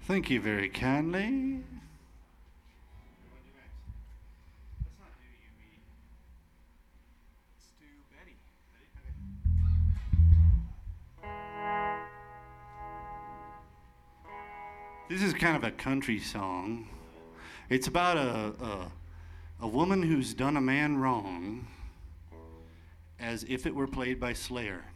Thank you very kindly. This is kind of a country song. It's about a woman who's done a man wrong, as if it were played by Slayer.